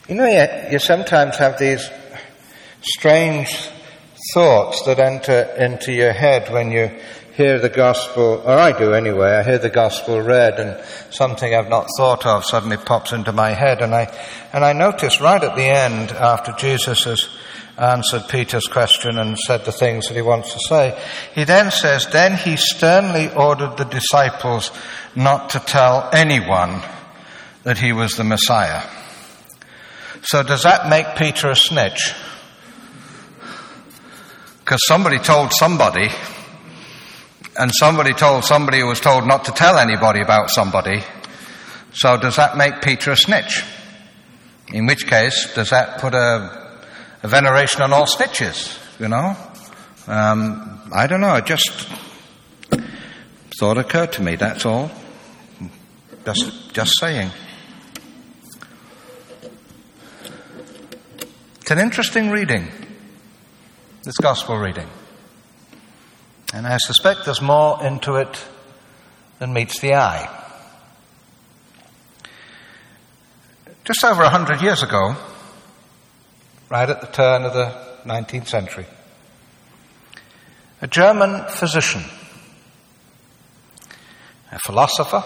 You know, you sometimes have these strange thoughts that enter into your head when you hear the gospel, or I do anyway. I hear the gospel read and something I've not thought of suddenly pops into my head. And I notice right at the end, after Jesus has answered Peter's question and said the things that he wants to say, he then says, then he sternly ordered the disciples not to tell anyone that he was the Messiah. So does that make Peter a snitch? Because somebody told somebody, and somebody told somebody who was told not to tell anybody about somebody. So does that make Peter a snitch? In which case, does that put a veneration on all snitches, you know? I don't know, it just thought occurred to me, that's all. Just saying. It's an interesting reading, this gospel reading. And I suspect there's more into it than meets the eye. Just over 100 years ago, right at the turn of the 19th century, a German physician, a philosopher,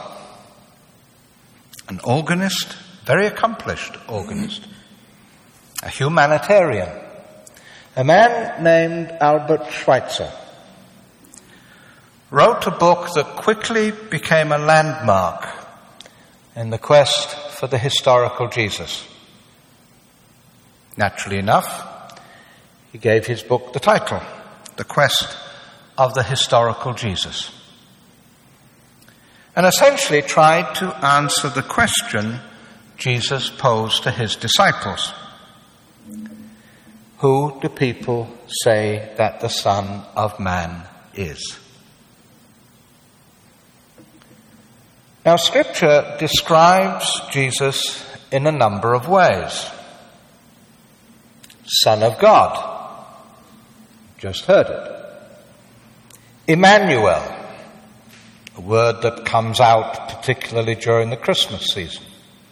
an organist, very accomplished organist, a humanitarian, a man named Albert Schweitzer, wrote a book that quickly became a landmark in the quest for the historical Jesus. Naturally enough, he gave his book the title, The Quest of the Historical Jesus, and essentially tried to answer the question Jesus posed to his disciples. Who do people say that the Son of Man is? Now, Scripture describes Jesus in a number of ways. Son of God. Just heard it. Emmanuel, a word that comes out particularly during the Christmas season.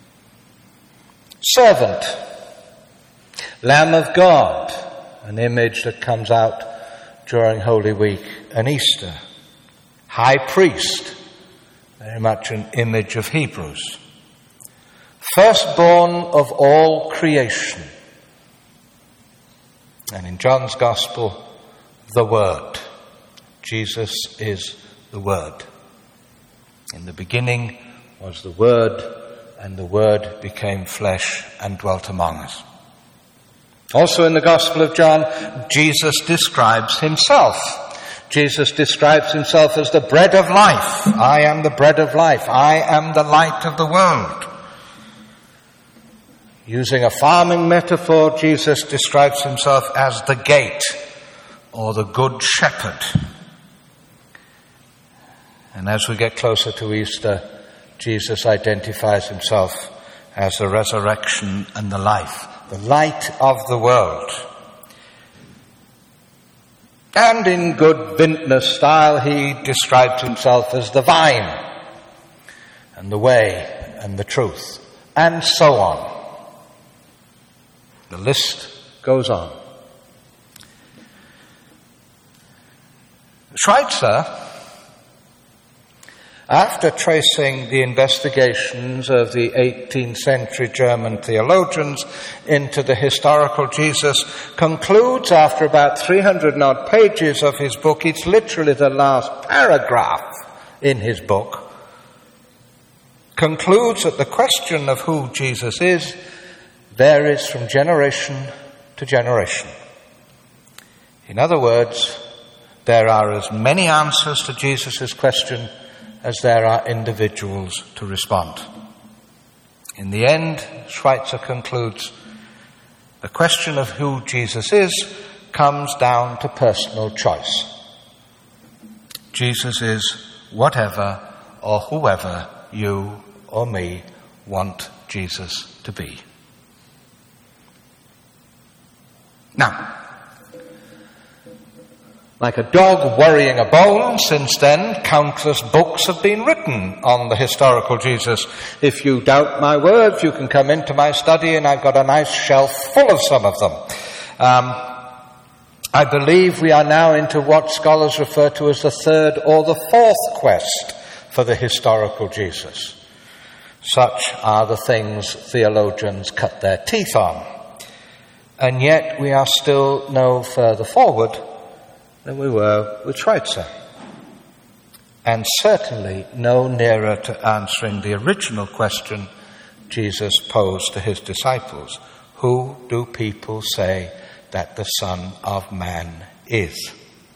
Servant. Lamb of God, an image that comes out during Holy Week and Easter. High priest, very much an image of Hebrews. Firstborn of all creation. And in John's Gospel, the Word. Jesus is the Word. In the beginning was the Word, and the Word became flesh and dwelt among us. Also in the Gospel of John, Jesus describes himself. Jesus describes himself as the bread of life. I am the bread of life. I am the light of the world. Using a farming metaphor, Jesus describes himself as the gate or the good shepherd. And as we get closer to Easter, Jesus identifies himself as the resurrection and the life, the light of the world. And in good vintner style, he described himself as the vine and the way and the truth, and so on. The list goes on. Schweitzer, after tracing the investigations of the 18th century German theologians into the historical Jesus, concludes after about 300 and odd pages of his book, it's literally the last paragraph in his book, concludes that the question of who Jesus is varies from generation to generation. In other words, there are as many answers to Jesus' question as there are individuals to respond. In the end, Schweitzer concludes, the question of who Jesus is comes down to personal choice. Jesus is whatever or whoever you or me want Jesus to be. Now, Like a dog worrying a bone, since then countless books have been written on the historical Jesus. If you doubt my words, you can come into my study and I've got a nice shelf full of some of them. I believe we are now into what scholars refer to as the third or the fourth quest for the historical Jesus. Such are the things theologians cut their teeth on. And yet we are still no further forward than we were with Schweitzer. And certainly no nearer to answering the original question Jesus posed to his disciples. Who do people say that the Son of Man is?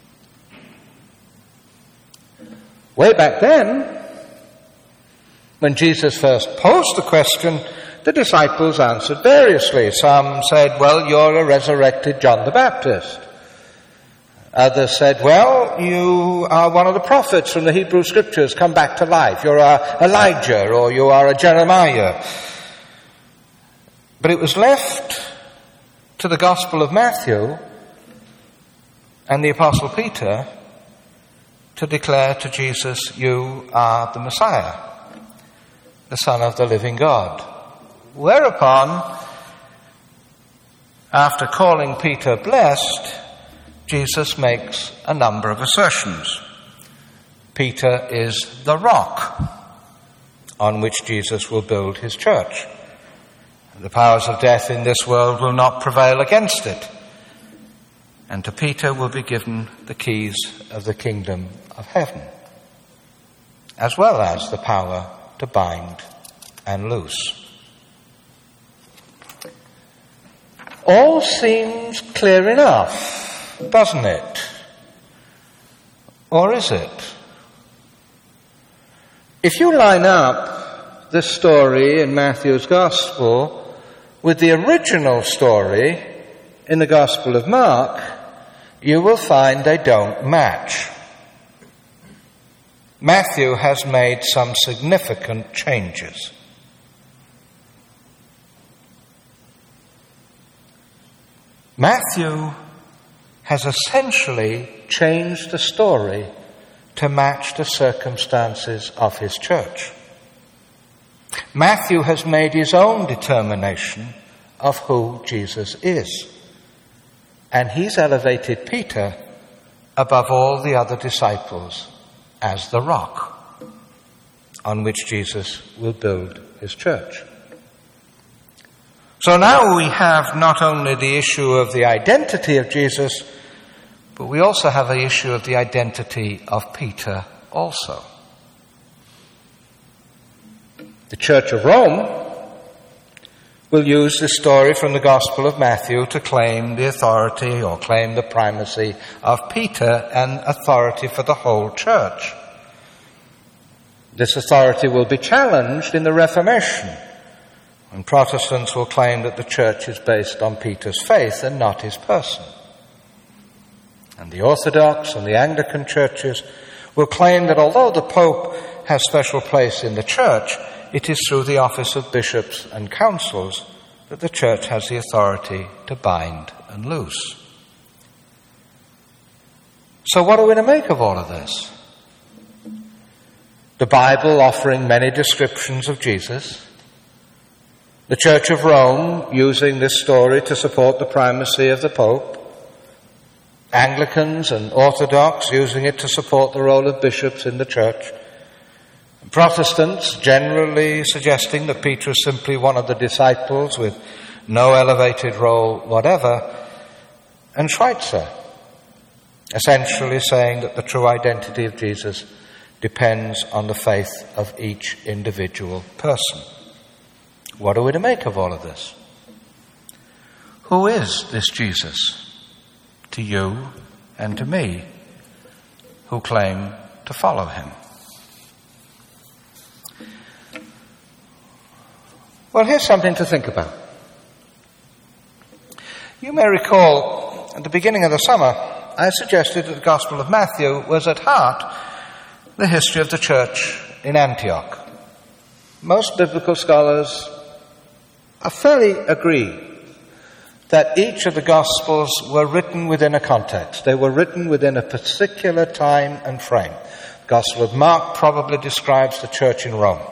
Way back then, when Jesus first posed the question, the disciples answered variously. Some said, well, you're a resurrected John the Baptist. Others said, well, you are one of the prophets from the Hebrew Scriptures come back to life. You're Elijah or you are a Jeremiah. But it was left to the Gospel of Matthew and the Apostle Peter to declare to Jesus, you are the Messiah, the Son of the living God. Whereupon, after calling Peter blessed, Jesus makes a number of assertions. Peter is the rock on which Jesus will build his church. The powers of death in this world will not prevail against it. And to Peter will be given the keys of the kingdom of heaven, as well as the power to bind and loose. All seems clear enough, doesn't it? Or is it? If you line up this story in Matthew's Gospel with the original story in the Gospel of Mark, you will find they don't match. Matthew has made some significant changes. Matthew has essentially changed the story to match the circumstances of his church. Matthew has made his own determination of who Jesus is. And he's elevated Peter above all the other disciples as the rock on which Jesus will build his church. So now we have not only the issue of the identity of Jesus, but we also have the issue of the identity of Peter also. The Church of Rome will use this story from the Gospel of Matthew to claim the authority or claim the primacy of Peter and authority for the whole church. This authority will be challenged in the Reformation, and Protestants will claim that the church is based on Peter's faith and not his person. And the Orthodox and the Anglican churches will claim that although the Pope has special place in the church, it is through the office of bishops and councils that the church has the authority to bind and loose. So what are we to make of all of this? The Bible offering many descriptions of Jesus, the Church of Rome using this story to support the primacy of the Pope, Anglicans and Orthodox using it to support the role of bishops in the church, Protestants generally suggesting that Peter is simply one of the disciples with no elevated role whatever, and Schweitzer essentially saying that the true identity of Jesus depends on the faith of each individual person. What are we to make of all of this? Who is this Jesus to you and to me who claim to follow him? Well, here's something to think about. You may recall at the beginning of the summer, I suggested that the Gospel of Matthew was at heart the history of the church in Antioch. Most biblical scholars are fairly agree that each of the Gospels were written within a context. They were written within a particular time and frame. The Gospel of Mark probably describes the church in Rome.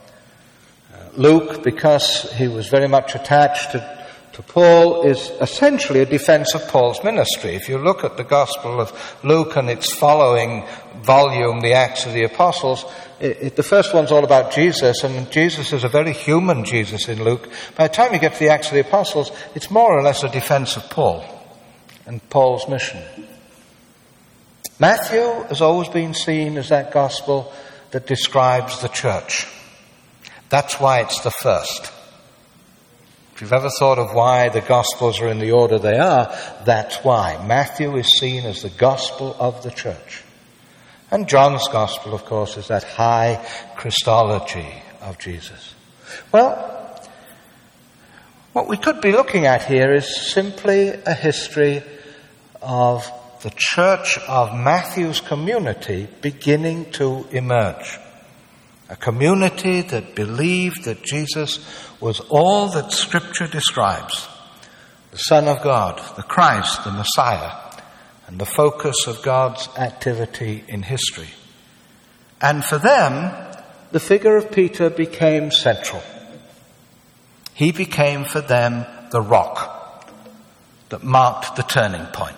Luke, because he was very much attached to Paul, is essentially a defense of Paul's ministry. If you look at the Gospel of Luke and its following volume, the Acts of the Apostles, the first one's all about Jesus, and Jesus is a very human Jesus in Luke. By the time you get to the Acts of the Apostles, it's more or less a defense of Paul and Paul's mission. Matthew has always been seen as that Gospel that describes the church. That's why it's the first. If you've ever thought of why the Gospels are in the order they are, that's why. Matthew is seen as the Gospel of the church. And John's Gospel, of course, is that high Christology of Jesus. Well, what we could be looking at here is simply a history of the church of Matthew's community beginning to emerge. A community that believed that Jesus was all that Scripture describes. The Son of God, the Christ, the Messiah, and the focus of God's activity in history. And for them, the figure of Peter became central. He became for them the rock that marked the turning point.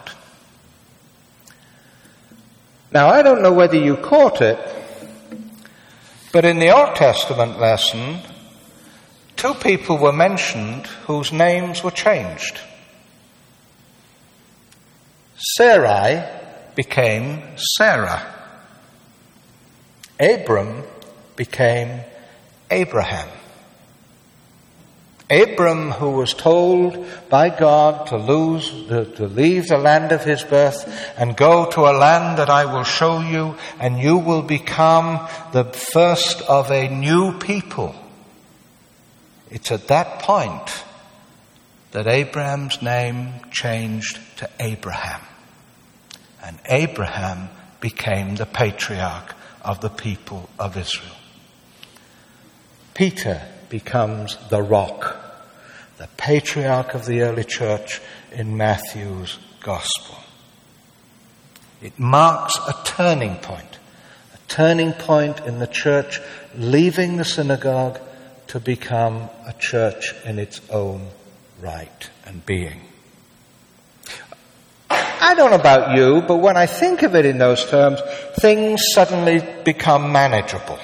Now, I don't know whether you caught it, but in the Old Testament lesson, two people were mentioned whose names were changed. Sarai became Sarah. Abram became Abraham. Abram, who was told by God to leave the land of his birth and go to a land that I will show you, and you will become the first of a new people. It's at that point that Abraham's name changed to Abraham. And Abraham became the patriarch of the people of Israel. Peter becomes the rock, the patriarch of the early church in Matthew's Gospel. It marks a turning point in the church leaving the synagogue to become a church in its own right and being. I don't know about you, but when I think of it in those terms, things suddenly become manageable.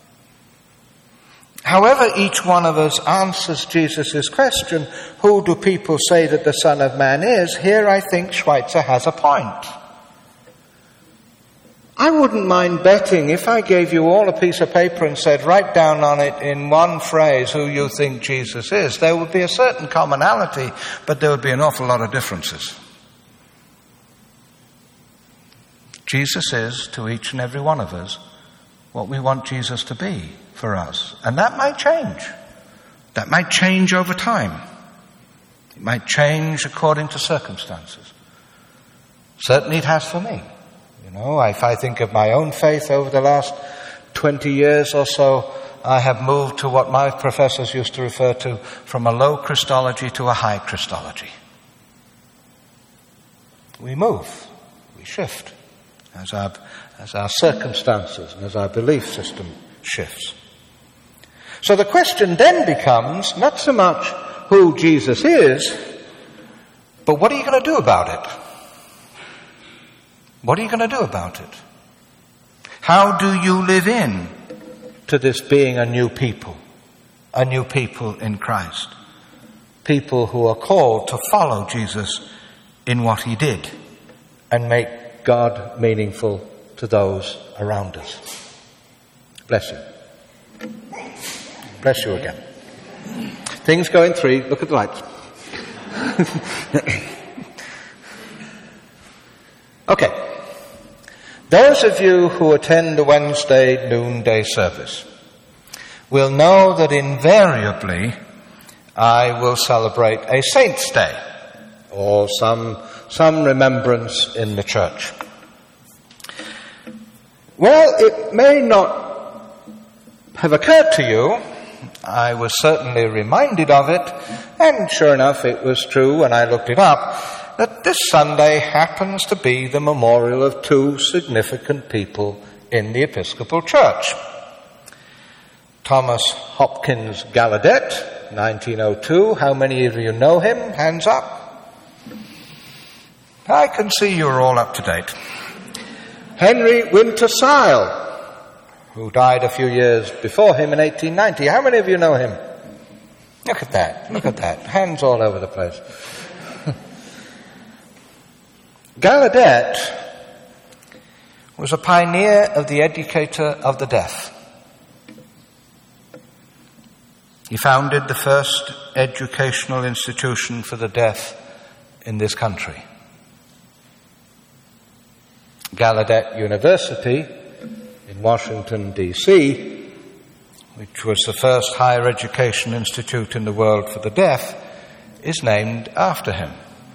However each one of us answers Jesus' question, who do people say that the Son of Man is? Here I think Schweitzer has a point. I wouldn't mind betting if I gave you all a piece of paper and said, write down on it in one phrase who you think Jesus is. There would be a certain commonality, but there would be an awful lot of differences. Jesus is, to each and every one of us, what we want Jesus to be for us. And that might change. That might change over time. It might change according to circumstances. Certainly it has for me. You know, if I think of my own faith over the last 20 years or so, I have moved to what my professors used to refer to from a low Christology to a high Christology. We move, we shift as our circumstances and as our belief system shifts. So the question then becomes not so much who Jesus is, but what are you going to do about it? What are you going to do about it? How do you live in to this being a new people in Christ? People who are called to follow Jesus in what he did and make God meaningful to those around us. Bless you. Bless you again. Things go in 3. Look at the lights. Okay. Those of you who attend the Wednesday noonday service will know that invariably I will celebrate a Saint's Day or some remembrance in the church. Well, it may not have occurred to you I was certainly reminded of it, and sure enough it was true when I looked it up, that this Sunday happens to be the memorial of two significant people in the Episcopal Church. Thomas Hopkins Gallaudet, 1902. How many of you know him? Hands up. I can see you're all up to date. Henry Winter Syle, who died a few years before him in 1890. How many of you know him? Look at that. Hands all over the place. Gallaudet was a pioneer of the educator of the deaf. He founded the first educational institution for the deaf in this country. Gallaudet University in Washington, D.C., which was the first higher education institute in the world for the deaf, is named after him.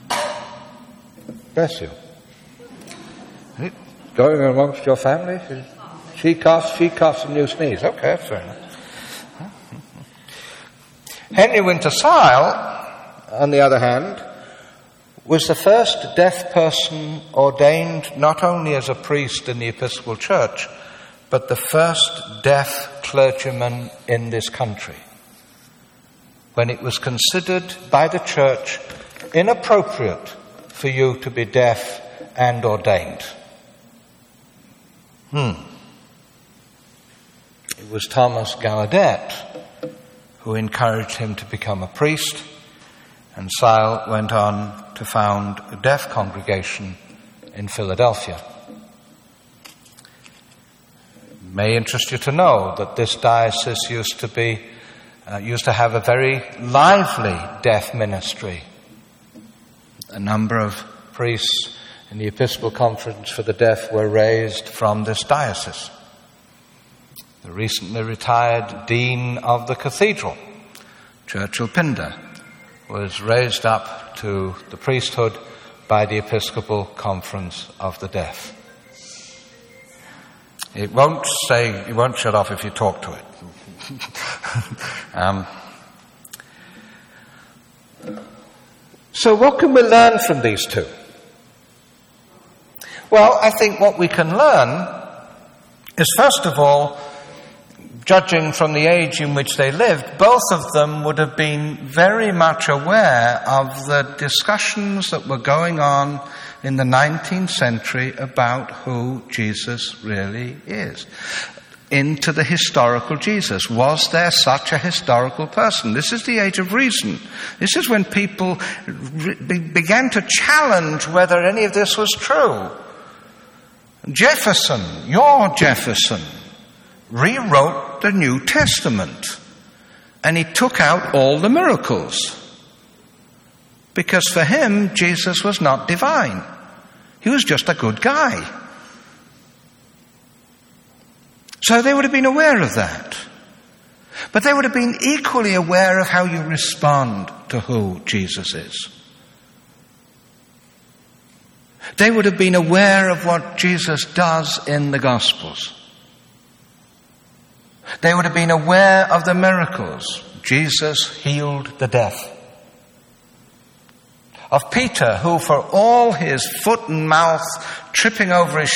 Bless you. Is it going amongst your family? She coughs, and you sneeze. Okay, that's fair enough. Henry Winter Syle, on the other hand, was the first deaf person ordained not only as a priest in the Episcopal Church, but the first deaf clergyman in this country, when it was considered by the Church inappropriate for you to be deaf and ordained. It was Thomas Gallaudet who encouraged him to become a priest, and Syle went on to found a deaf congregation in Philadelphia. It may interest you to know that this diocese used to have a very lively deaf ministry. A number of priests in the Episcopal Conference for the Deaf were raised from this diocese. The recently retired Dean of the Cathedral, Churchill Pinder, was raised up to the priesthood by the Episcopal Conference of the Deaf. It won't shut off if you talk to it. So what can we learn from these two? Well, I think what we can learn is, first of all, judging from the age in which they lived, both of them would have been very much aware of the discussions that were going on in the 19th century about who Jesus really is. Into the historical Jesus. Was there such a historical person? This is the age of reason. This is when people began to challenge whether any of this was true. Your Jefferson, rewrote the New Testament, and he took out all the miracles, because for him Jesus was not divine. He was just a good guy. So they would have been aware of that. But they would have been equally aware of how you respond to who Jesus is. They would have been aware of what Jesus does in the Gospels. They would have been aware of the miracles. Jesus healed the deaf. Of Peter, who for all his foot and mouth tripping over his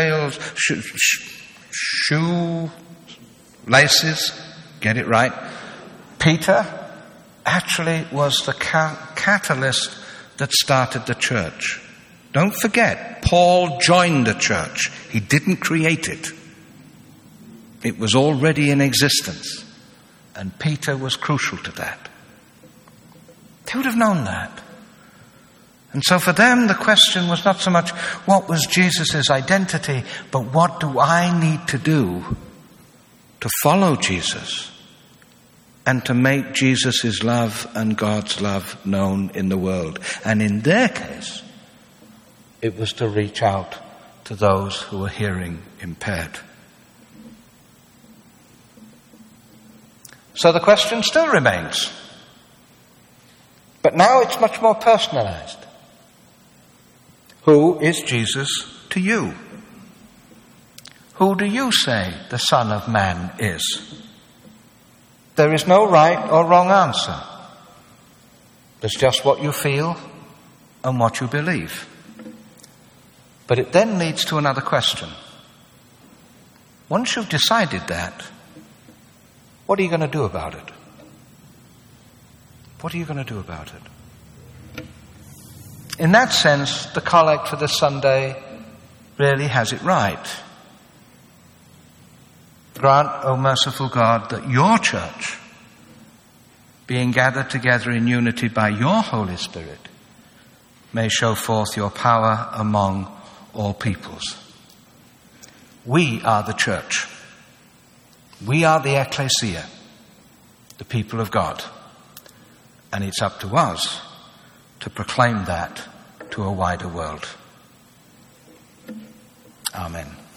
shoe laces, get it right, Peter actually was the catalyst that started the church. Don't forget, Paul joined the church. He didn't create it. It was already in existence. And Peter was crucial to that. They would have known that. And so for them, the question was not so much what was Jesus' identity, but what do I need to do to follow Jesus and to make Jesus' love and God's love known in the world. And in their case, it was to reach out to those who were hearing impaired. So the question still remains. But now it's much more personalized. Who is Jesus to you? Who do you say the Son of Man is? There is no right or wrong answer. There's just what you feel and what you believe. But it then leads to another question. Once you've decided that, what are you going to do about it? What are you going to do about it? In that sense, the collect for this Sunday really has it right. Grant, O merciful God, that your church, being gathered together in unity by your Holy Spirit, may show forth your power among all peoples. We are the church. We are the ecclesia, the people of God. And it's up to us to proclaim that to a wider world. Amen.